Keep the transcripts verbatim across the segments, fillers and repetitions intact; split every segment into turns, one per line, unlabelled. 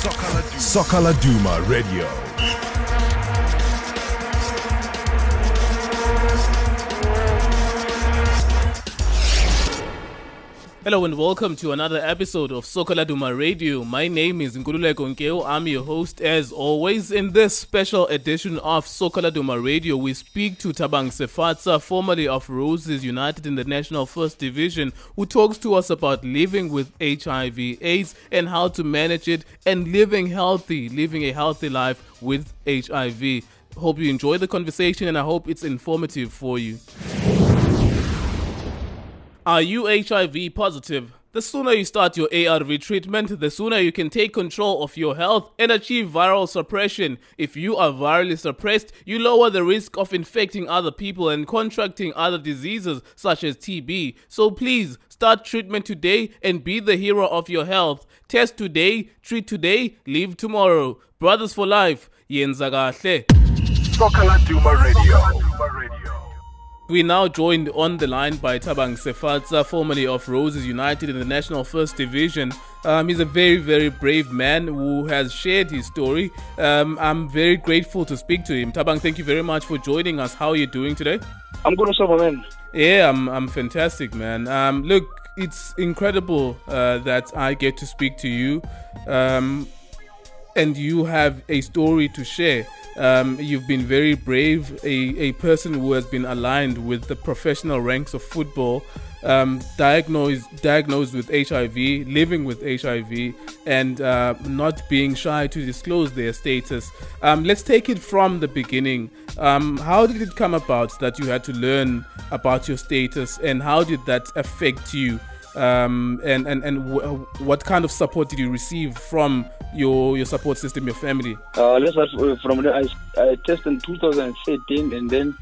Soccer Laduma Radio.
Hello and welcome to another episode of Soccer Laduma Radio. My name is Ngululeko Nkeo. I'm your host as always. In this special edition of Soccer Laduma Radio, we speak to Thabang Sefatsa, formerly of Roses United in the National First Division, who talks to us about living with H I V AIDS and how to manage it and living healthy, living a healthy life with H I V. Hope you enjoy the conversation and I hope it's informative for you. Are you H I V positive? The sooner you start your A R V treatment, the sooner you can take control of your health and achieve viral suppression. If you are virally suppressed, you lower the risk of infecting other people and contracting other diseases such as T B. So please, start treatment today and be the hero of your health. Test today, treat today, live tomorrow. Brothers for life, yenza kahle.
Soccer Laduma Radio.
We're now joined on the line by Thabang Sefatsa, formerly of Roses United in the National First Division. Um, he's a very, very brave man who has shared his story. Um, I'm very grateful to speak to him. Thabang, thank you very much for joining us. How are you doing today?
I'm good, sir, man.
Yeah, I'm I'm fantastic, man. Um, look, it's incredible uh, that I get to speak to you, um, and you have a story to share. Um, you've been very brave, a, a person who has been aligned with the professional ranks of football, um, diagnosed diagnosed with H I V, living with H I V, and uh, not being shy to disclose their status. Um, let's take it from the beginning. Um, how did it come about that you had to learn about your status, and how did that affect you? Um, and and, and w- what kind of support did you receive from your your support system, your family?
Uh, let's start from there. I, I tested in two thousand thirteen, and then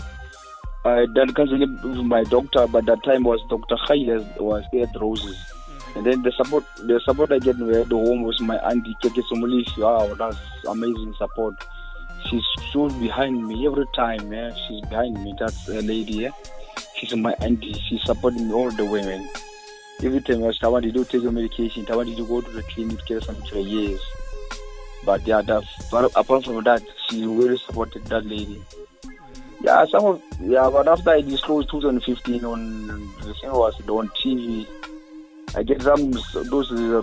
I done counseling with my doctor. But that time was Doctor Khayes was at Roses, mm-hmm. and then the support the support I get at the home was my auntie Keke Somulishi. Wow, that's amazing support. She's stood behind me every time. Yeah, she's behind me. That's a lady. Yeah, she's my auntie. She supported me all the way, man. Every time I was, I wanted to take your medication, I wanted to go to the clinic for some three years. But yeah, that, apart from that, she really supported that lady. Yeah, some of yeah, but after I disclosed twenty fifteen on the thing was on T V, I get some those uh,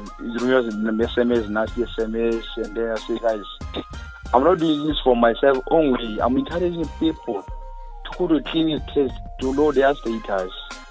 S M S, nasty S M S, and then I say, guys, I'm not doing this for myself only. I'm encouraging people to go to clinic test to know their status.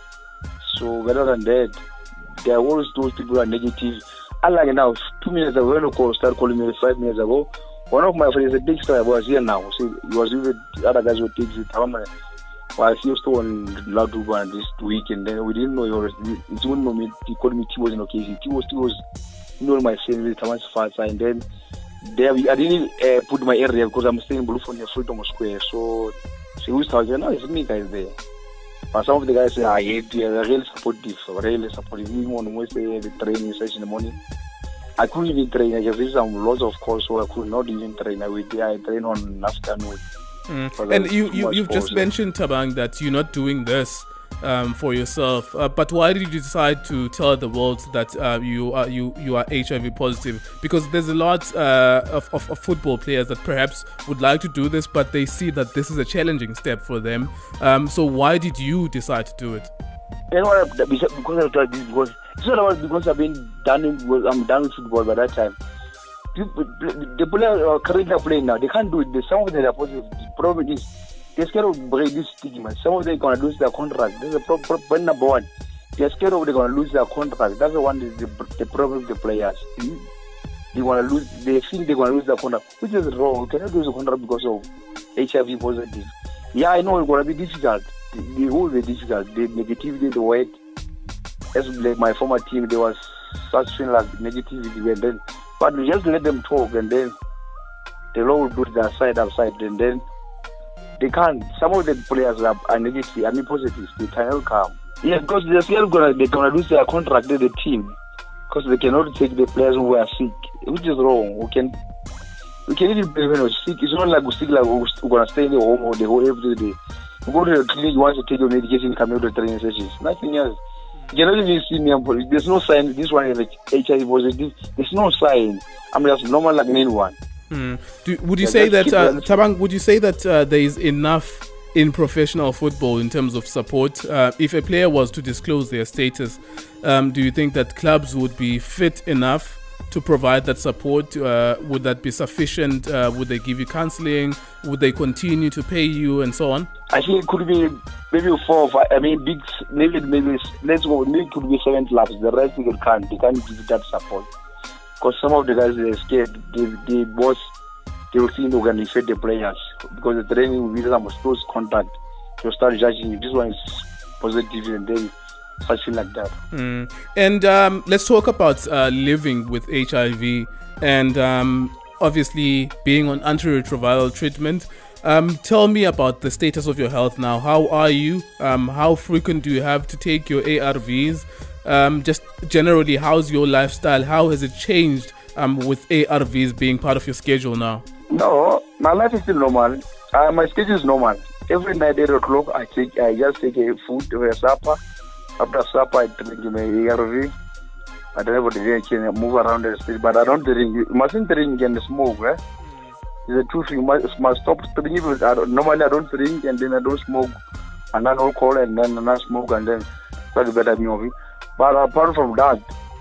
So rather than that, there are always those people who are negative. Unlike now, two minutes ago, when I call, start calling me five minutes ago, one of my friends, a big star, was here now. So he was with the other guys who takes it. Well, I see still on Laduba this week, and then we didn't know he was. It's one moment he called me. T was in occasion. T was, T was, you know, my friend with Thomas Fatsa, and then there I didn't uh, put my area because I'm staying in Bluefontein Freedom Square. So she was talking. No, it's me guys there. But some of the guys say, I hate you, they're really supportive, really supportive. Even when we say the training session in the morning, I couldn't even train. I just did some lots of calls, so I could not even train. I would I train on afternoon.
Mm. And you, you, you've just mentioned, Thabang, that you're not doing this um, for yourself. Uh, but why did you decide to tell the world that uh, you are you, you are H I V positive? Because there's a lot uh, of, of, of football players that perhaps would like to do this, but they see that this is a challenging step for them. Um, so why did you decide to do it?
You know what? Because I thought this because it's not about because I've been done. In, I'm done with football by that time. People, the players are currently playing now. They can't do it. Some of them are positive. The problem is they're scared of break this stigma. Some of them are going to lose their contract. That's the problem number one. They're scared of they're going to lose their contract. That's the one. The, the problem with the players. They want to lose. They think they're going to lose their contract, which is wrong. You cannot lose the contract because of H I V positive. Yeah, I know it's going to be difficult. The whole be difficult. The negativity, the weight. As like my former team, there was such thing like negativity, and then, but we just let them talk, and then the law will do their side outside, and then they can't. Some of the players are, are negative, I mean positive. They cannot come. Yeah, because they're still gonna they're gonna lose their contract with the team because they cannot take the players who are sick, which is wrong. We can we can even play when we're sick. It's not like we're sick, like we're gonna stay in the home or the whole every day. You go to the clinic, you want to take your medication, come out to the training sessions. Nothing else. You cannot even see me. There's no sign. This one is H I V positive. There's no sign. I'm just normal like anyone.
Mm. Do, would you
Yeah,
say
just
that, uh,
keep-
Tabang? Would you say that uh, there is enough in professional football in terms of support? Uh, if a player was to disclose their status, um, do you think that clubs would be fit enough to provide that support? Uh, would that be sufficient? Uh, would they give you counseling? Would they continue to pay you and so on?
I think it could be maybe four or five. I mean, big. Maybe maybe let's go. Maybe it could be seven clubs. The rest they can't. They can't give that support because some of the guys they're scared. They they boss. They will think they can defeat the players because the training will be some close contact. They'll start judging if this one is positive and then something like that.
Mm. And um, let's talk about uh, living with H I V and um, obviously being on antiretroviral treatment. Um, tell me about the status of your health now. How are you? Um, how frequent do you have to take your A R Vs? Um, just generally, how's your lifestyle? How has it changed um, with A R Vs being part of your schedule now?
No, my life is still normal. Uh, my schedule is normal. Every night, eight o'clock, I take, I just take a food or a supper. After supper, I drink my A R V. I don't have to drink, move around the street, but I don't drink. You mustn't drink and smoke, eh? It's a two thing. You must, must stop drinking. I don't, normally, I don't drink and then I don't smoke. And then alcohol and then I smoke and then that's better movie. But apart from that,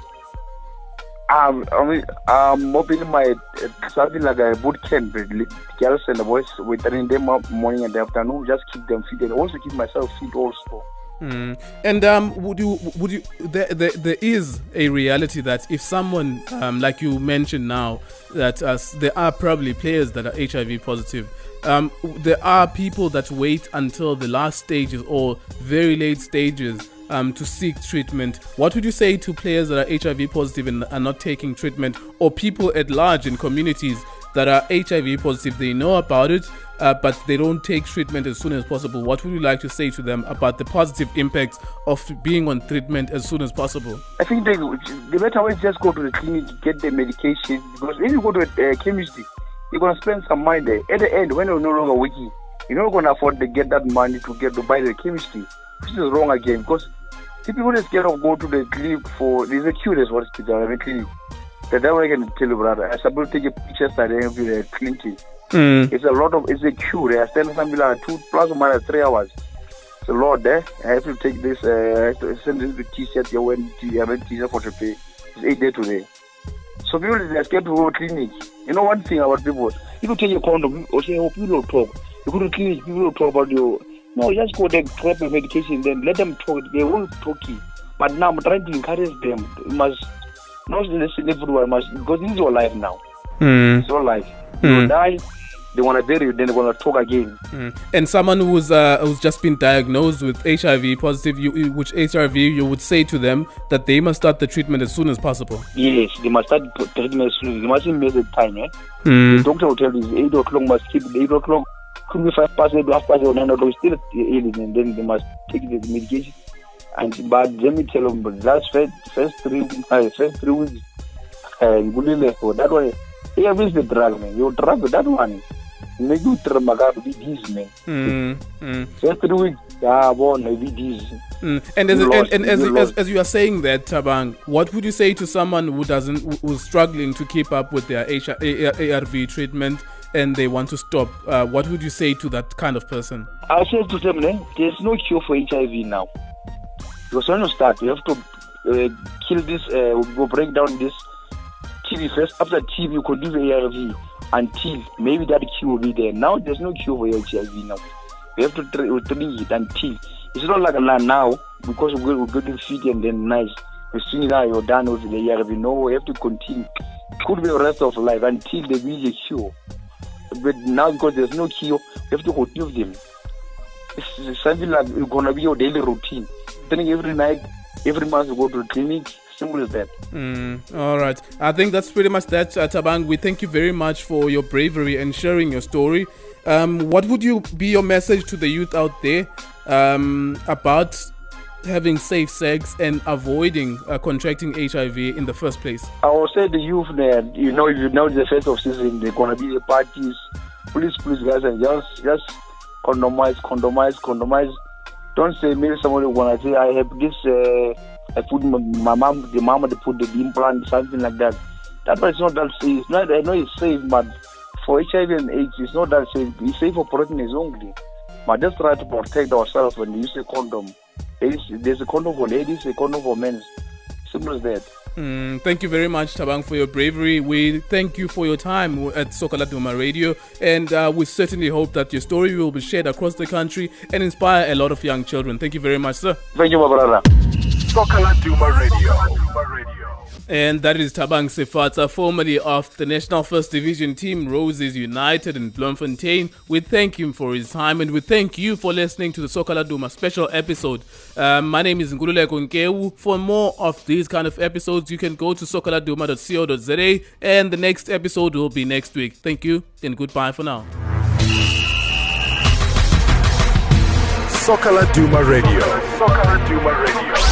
Um, I mean, I'm opening my uh, something like a boot camp. The girls and the boys, we train them up morning and afternoon. Just keep them fit and also keep myself fit also.
Mm. And um, would you would you there, there there is a reality that if someone um, like you mentioned now that uh, there are probably players that are H I V positive. Um, there are people that wait until the last stages or very late stages um, to seek treatment. What would you say to players that are H I V positive and are not taking treatment, or people at large in communities that are H I V positive? They know about it, uh, but they don't take treatment as soon as possible. What would you like to say to them about the positive impacts of being on treatment as soon as possible?
I think they, the better way is just go to the clinic, get the medication. Because if you go to a uh, chemistry, you're going to spend some money there. At the end, when you're no longer working, you're not going to afford to get that money to get to buy the chemistry, which is wrong again. Because if people are scared of go to the clinic for, there's a curious hospital, I mean, clinic. The devil I can tell you, brother. I supposed to take a picture that I have the clinic.
Mm.
It's a lot of, it's a queue. I stand something like two plus or minus three hours. It's a lot there. I have to take this, uh, I have to send this t-shirt, you went to, I went t-shirt for to pay. It's eight days today. So people are scared to go to clinic. You know one thing about people, you could take your condom or say, oh, people don't talk. You go to clinic, people don't talk about you. No, just go there, grab your medication, then let them talk. They won't talk you. But now I'm trying to encourage them. You must not listen everyone must, because this is your life now.
Mm.
It's your life.
Mm.
You die, they want to bury you, then they're going to talk again.
Mm. And someone who's uh, who's just been diagnosed with H I V positive, you, which H I V, you would say to them that they must start the treatment as soon as possible.
Yes, they must start treatment as soon as they mustn't miss the time. Eh?
Mm.
The doctor will tell you eight o'clock must keep eight o'clock. Could be five past eight, half past eight, or nine o'clock, still ailing, and then they must take the medication. And but let me tell them, but last first first three uh, first three weeks, uh, you will live for that one. Yeah, this is the drug, man. You drug that one. Make you tramaga be this, man.
Mm. Mm.
First three weeks, ah, bon, be this.
Mm. And, as,
You
and,
lost,
and as,
you
as,
lost.
as you are saying that, Tabang, what would you say to someone who doesn't, who- who's struggling to keep up with their H I V, A R V treatment and they want to stop? Uh, what would you say to that kind of person?
I said to them, eh, there's no cure for H I V now. Because when you start, you have to uh, kill this, uh, go break down this T B first. After T B, you could do the A R V until maybe that cure will be there. Now there's no cure for H I V now. We have to treat it until. It's not like now, because we're, we're getting fit and then nice. We're seeing now you're done with the A R V. No, we have to continue. Could be the rest of life until there is a cure. But now because there's no cure, we have to continue with them. It's something like it's gonna be your daily routine. Then every night, every month you go to the clinic. Simple as that.
Mm, all right. I think that's pretty much that, uh, Tabang. We thank you very much for your bravery and sharing your story. Um, what would you be your message to the youth out there um, about having safe sex and avoiding uh, contracting H I V in the first place?
I will say the youth there, you know, if you know the first of season, they're gonna be the parties. Please, please, guys, and just, just condomize, condomize, condomize. Don't say maybe somebody wanna say I have this uh, I put my, my mom, the mama, they put the implant, something like that. That one is not that safe. It's not, I know it's safe, but for H I V and AIDS, it's not that safe. It's safe for pregnancy only. But just try to protect ourselves when we use a condom. There's, there's a condom for ladies, a condom for men. Simple as that.
Mm, thank you very much, Thabang, for your bravery. We thank you for your time at Soka Laduma Radio, and uh, we certainly hope that your story will be shared across the country and inspire a lot of young children. Thank you very much, sir.
Thank you, my brother.
Soka Laduma Radio.
And that is Thabang Sefatsa, formerly of the National First Division team, Roses United in Bloemfontein. We thank him for his time, and we thank you for listening to the Soka Laduma special episode. Um, my name is Ngululeko Nkewu. For more of these kind of episodes, you can go to sokaladuma dot co dot za, and the next episode will be next week. Thank you, and goodbye for now.
Soka Laduma Radio. Soka Laduma Radio.